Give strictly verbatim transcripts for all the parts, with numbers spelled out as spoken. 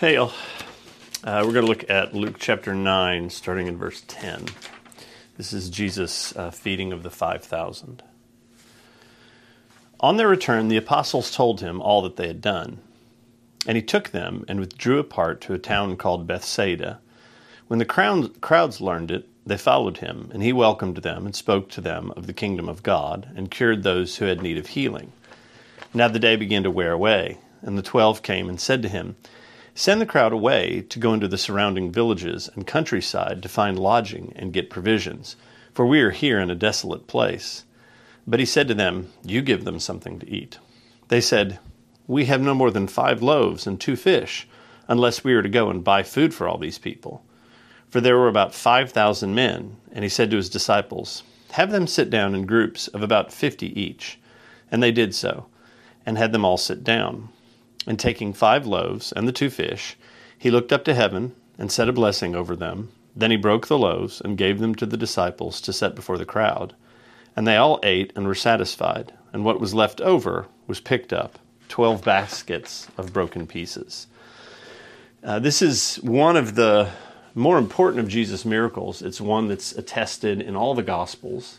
Hey, y'all. Uh, we're going to look at Luke chapter nine, starting in verse ten. This is Jesus' uh, feeding of the five thousand. On their return, the apostles told him all that they had done. And he took them and withdrew apart to a town called Bethsaida. When the crowd, crowds learned it, they followed him, and he welcomed them and spoke to them of the kingdom of God, and cured those who had need of healing. Now the day began to wear away, and the twelve came and said to him, "Send the crowd away to go into the surrounding villages and countryside to find lodging and get provisions, for we are here in a desolate place." But he said to them, "You give them something to eat." They said, "We have no more than five loaves and two fish, unless we are to go and buy food for all these people." For there were about five thousand men, and he said to his disciples, "Have them sit down in groups of about fifty each." And they did so, and had them all sit down. And taking five loaves and the two fish, he looked up to heaven and said a blessing over them. Then he broke the loaves and gave them to the disciples to set before the crowd. And they all ate and were satisfied, and what was left over was picked up, twelve baskets of broken pieces. Uh, this is one of the more important of Jesus' miracles. It's one that's attested in all the Gospels.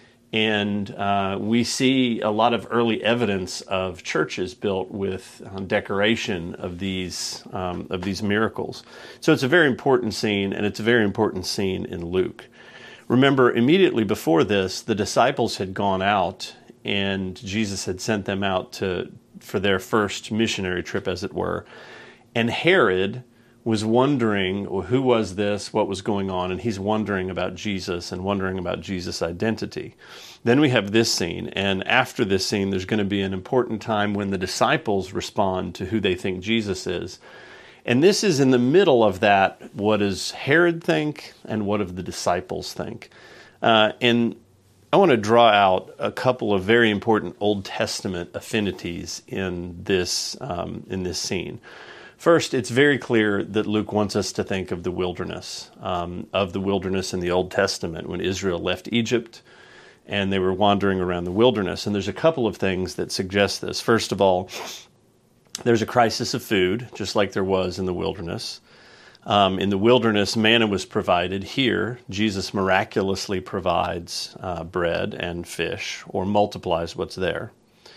And uh, we see a lot of early evidence of churches built with uh, decoration of these um, of these miracles. So it's a very important scene, and it's a very important scene in Luke. Remember, immediately before this, the disciples had gone out, and Jesus had sent them out to for their first missionary trip, as it were. And Herod was wondering, well, who was this, what was going on, and he's wondering about Jesus and wondering about Jesus' identity. Then we have this scene, and after this scene, there's going to be an important time when the disciples respond to who they think Jesus is. And this is in the middle of that, what does Herod think, and what do the disciples think? Uh, and I want to draw out a couple of very important Old Testament affinities in this um, in this scene. First, it's very clear that Luke wants us to think of the wilderness, um, of the wilderness in the Old Testament when Israel left Egypt and they were wandering around the wilderness. And there's a couple of things that suggest this. First of all, there's a crisis of food, just like there was in the wilderness. Um, in the wilderness, manna was provided. Here, Jesus miraculously provides uh, bread and fish, or multiplies what's there.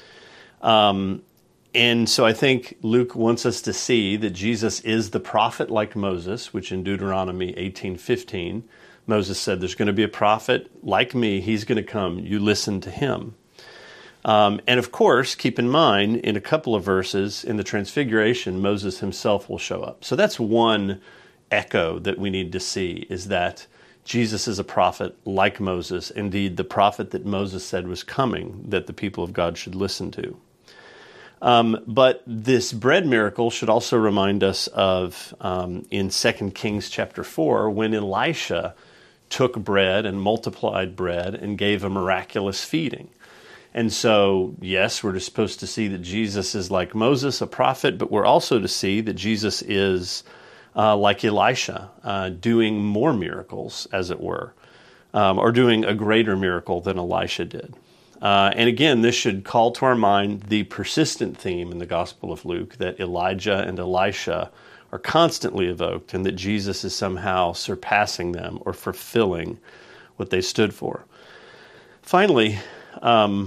Um, And so I think Luke wants us to see that Jesus is the prophet like Moses, which in Deuteronomy eighteen fifteen, Moses said, there's going to be a prophet like me. He's going to come. You listen to him. Um, and of course, keep in mind, in a couple of verses in the Transfiguration, Moses himself will show up. So that's one echo that we need to see, is that Jesus is a prophet like Moses, indeed the prophet that Moses said was coming, that the people of God should listen to. Um, but this bread miracle should also remind us of um, in Second Kings chapter four, when Elisha took bread and multiplied bread and gave a miraculous feeding. And so, yes, we're just supposed to see that Jesus is like Moses, a prophet, but we're also to see that Jesus is uh, like Elisha, uh, doing more miracles, as it were, um, or doing a greater miracle than Elisha did. Uh, and again, this should call to our mind the persistent theme in the Gospel of Luke, that Elijah and Elisha are constantly evoked, and that Jesus is somehow surpassing them or fulfilling what they stood for. Finally, um,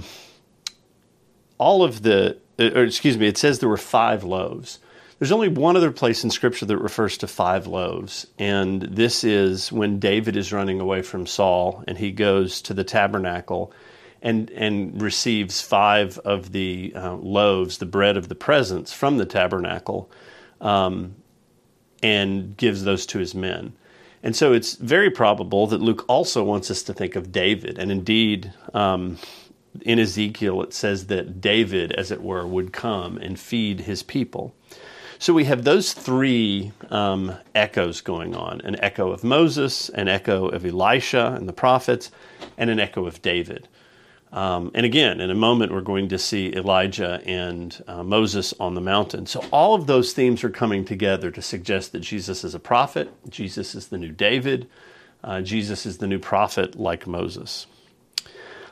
all of the, or excuse me, it says there were five loaves. There's only one other place in Scripture that refers to five loaves, and this is when David is running away from Saul, and he goes to the tabernacle and and receives five of the uh, loaves, the bread of the presence from the tabernacle, um, and gives those to his men. And so it's very probable that Luke also wants us to think of David. And indeed, um, in Ezekiel, it says that David, as it were, would come and feed his people. So we have those three um, echoes going on, an echo of Moses, an echo of Elisha and the prophets, and an echo of David. Um, and again, in a moment, we're going to see Elijah and uh, Moses on the mountain. So all of those themes are coming together to suggest that Jesus is a prophet, Jesus is the new David, uh, Jesus is the new prophet like Moses.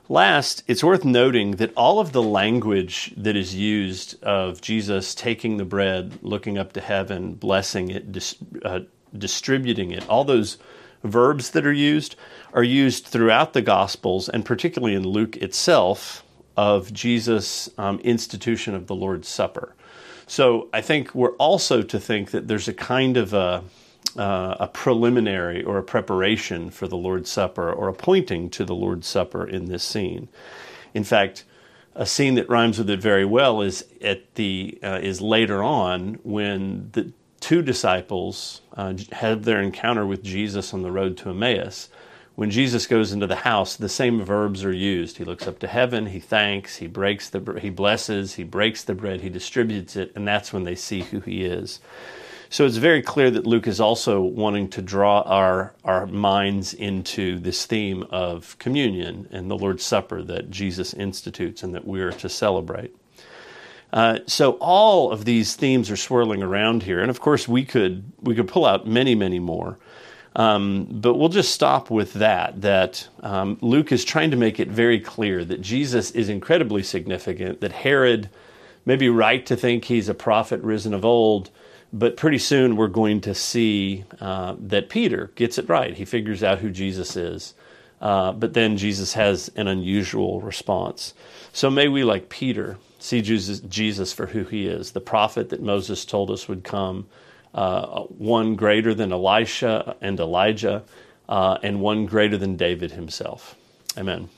Last, it's worth noting that all of the language that is used of Jesus taking the bread, looking up to heaven, blessing it, dis, uh, distributing it, all those verbs that are used are used throughout the Gospels, and particularly in Luke itself, of Jesus' um, institution of the Lord's Supper. So I think we're also to think that there's a kind of a Uh, a preliminary or a preparation for the Lord's Supper, or a pointing to the Lord's Supper in this scene. In fact, a scene that rhymes with it very well is at the uh, is later on, when the two disciples uh, have their encounter with Jesus on the road to Emmaus. When Jesus goes into the house, the same verbs are used. He looks up to heaven, he thanks, he breaks the he blesses, he breaks the bread, he distributes it, and that's when they see who he is. So it's very clear that Luke is also wanting to draw our, our minds into this theme of communion and the Lord's Supper that Jesus institutes and that we're to celebrate. Uh, so all of these themes are swirling around here, and of course we could we could pull out many, many more. Um, but we'll just stop with that, that um, Luke is trying to make it very clear that Jesus is incredibly significant, that Herod may be right to think he's a prophet risen of old, but pretty soon we're going to see uh, that Peter gets it right. He figures out who Jesus is. Uh, but then Jesus has an unusual response. So may we, like Peter, see Jesus, Jesus for who he is, the prophet that Moses told us would come, uh, one greater than Elisha and Elijah, uh, and one greater than David himself. Amen.